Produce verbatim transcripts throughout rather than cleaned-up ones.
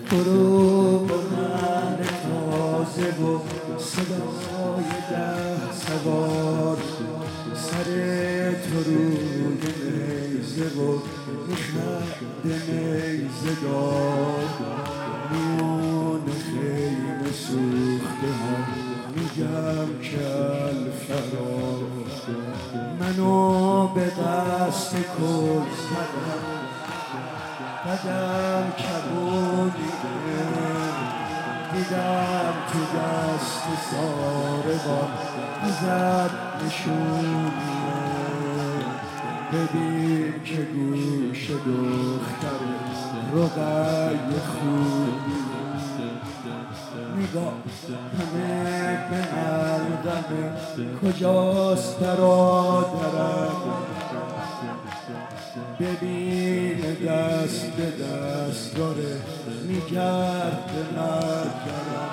غروب و من تازه و صدای ده سوار سر تو روی نیزه و میخند نیزه دار میون خیمه سوخته ها میگم که الفرار منو به قصد کل زدم قدم کبودیده دیدم تو دست ساربان ازد نشونیه ببین که گوش دختر رقیه خوبی نگاه همه به علقمه کجاست برادرم ببین دست به دست داره میگرد به مرگرم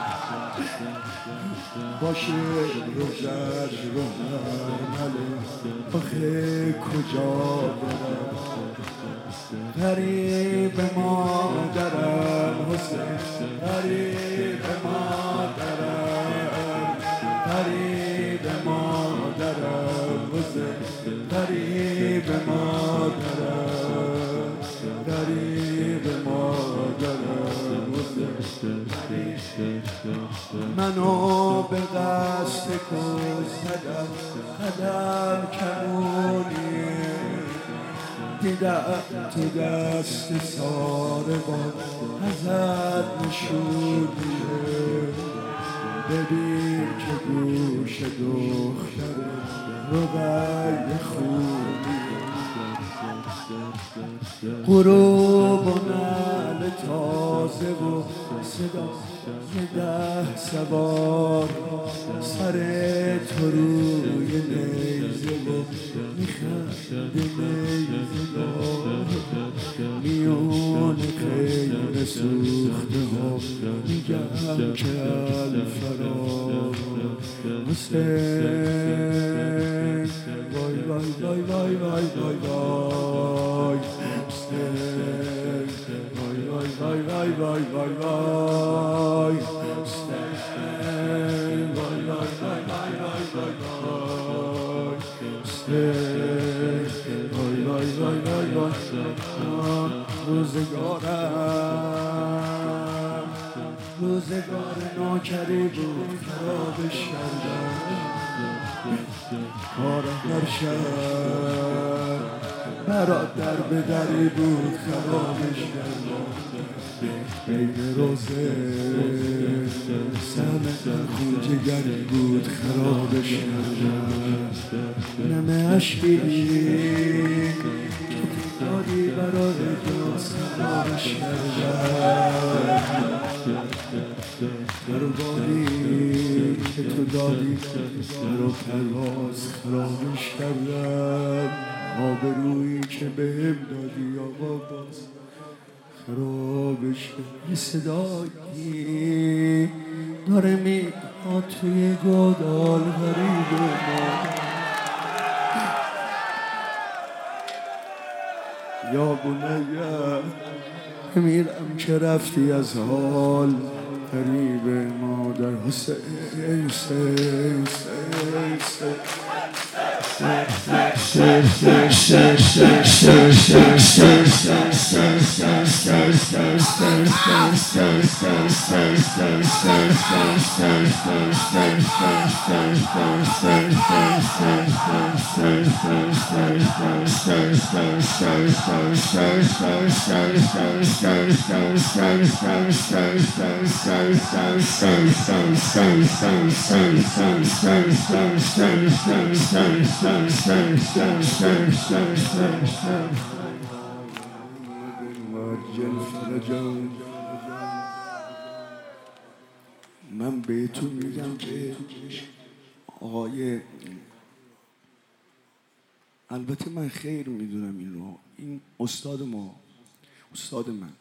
باشه رو زد رو مرمله آخه کجا برم غریب مادرم حسین غریب مادرم غریب مادرم حسین غریب مادرم غریب مادرم حسین منو به قصد کش زدم قدم کمونیه دیدم تو دست ساربان ازت نشونیه ببین که گوش دختر رقیه خوبی غروب و نعل تازه و صدا ده سوار سر تو روی نیزه و میخند نیزه دار میون خیمه سوخته ها میگم که الفرار حسین وای وای وای وای وای وای وای حسین وای وای وای وای وای وای وای حسین وای وای وای وای وای وای وای حسین وای وای وای وای وای روزگارم روزگار ناکری بود خرابش کردم کار هر شب برادر به دری بود خرابش کردم بین روزه سمت خون جگری بود خرابش کردم نمه عشقی که دادی برای دوست خرابش کردم پروانی که تو دادی برا پرواز خرابش کردم آبرویی که بهم دادی آقا باز خرابش کردم صدایی داره میاد توی گودال غریب ما یا بنیه میرم که رفتی از حال غریب مادر حسین حسین حسین من بهتون میگم که آقای البته من خیر میدونم این رو این استاد ما استاد من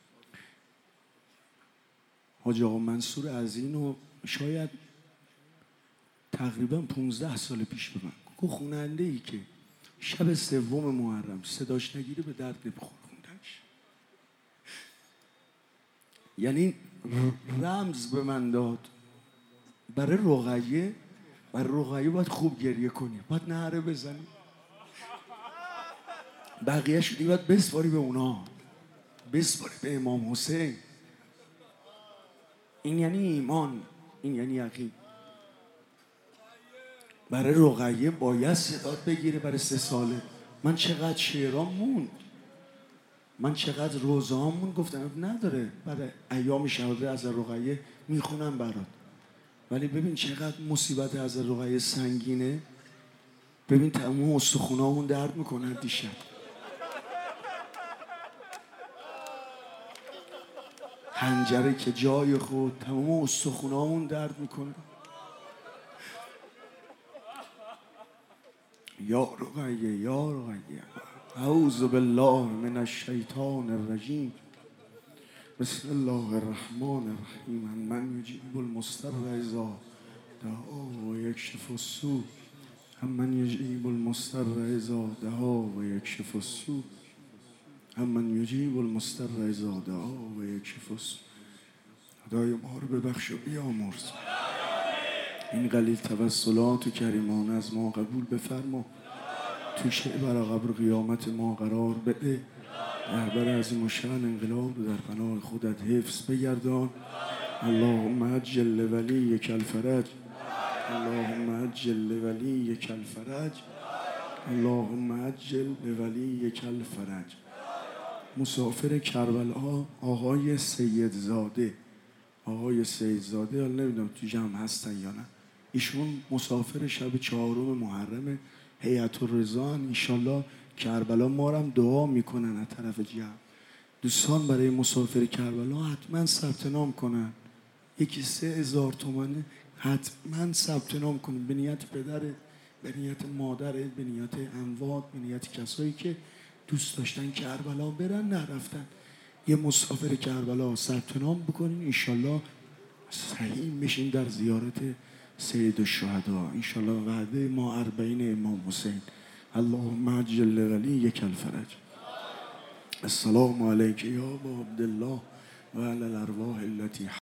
حاج آقا منصور از اینو شاید تقریبا پونزده سال پیش به من گفت خواننده ای که شب سوم محرم صداش نگیره به درد نمیخوره خوندنش. یعنی رمز به من داد برای رقیه. برای رقیه باید خوب گریه کنی، باید نعره بزنی، بقیه شدی باید بسپاری به اونا، بسپاری به امام حسین. این یعنی ایمان، این یعنی یقین. برای رقیه باید صدات بگیره برای سه ساله. من چقدر شعرام موند، من چقدر روزهام موند، گفتم نداره برای ایام شهاده از رقیه میخونم برات. ولی ببین چقدر مصیبت از رقیه سنگینه. ببین تمام استخونامون درد میکنه دیشب. حنجره که جای خود، تمام استخونامون درد میکنه. یا رقیه یا رقیه اعوذ بالله من الشیطان الرجیم بسم الله الرحمن الرحیم من یجیب المضطر اذا دعا و یکشف السوء من یجیب المضطر اذا دعا و یکشف السوء من یجیب المضطر اذا دعا و یکشف السوء. خدای ما رو ببخش و بیامرز. این قلیل توسلات و کریمانه از ما قبول بفرما. تو شعر برا قبر قیامت ما قرار بده. رهبر عظیم الشأن انقلاب رو در پناه خودت حفظ بگردان. اللهم عجل لولیک الفرج، اللهم عجل لولیک الفرج، اللهم عجل لولیک الفرج. مسافر کربلا آقای سیدزاده، آقای سیدزاده، حالا نمیدونم تو جمع هستن یا نه، ایشون مسافر شب چهارم محرم هیئت الرضا. انشالله کربلا ما رو هم دعا میکنن از طرف جمع. دوستان برای مسافر کربلا حتما ثبت نام کنن. یکی سه هزار تومنه، حتما ثبت نام کنن به نیت پدره، به نیت مادره، به نیت اموات، به نیت کسایی که دوست داشتن کربلا برن نرفتن. یه مسافر کربلا ثبت نام بکنین، انشالله صحیح میشین در زیارت سید الشهدا. انشالله وعده ما اربعین امام حسین. اللهم عجل لولیک الفرج. السلام علیک یا ابا عبدالله و علی الارواح التي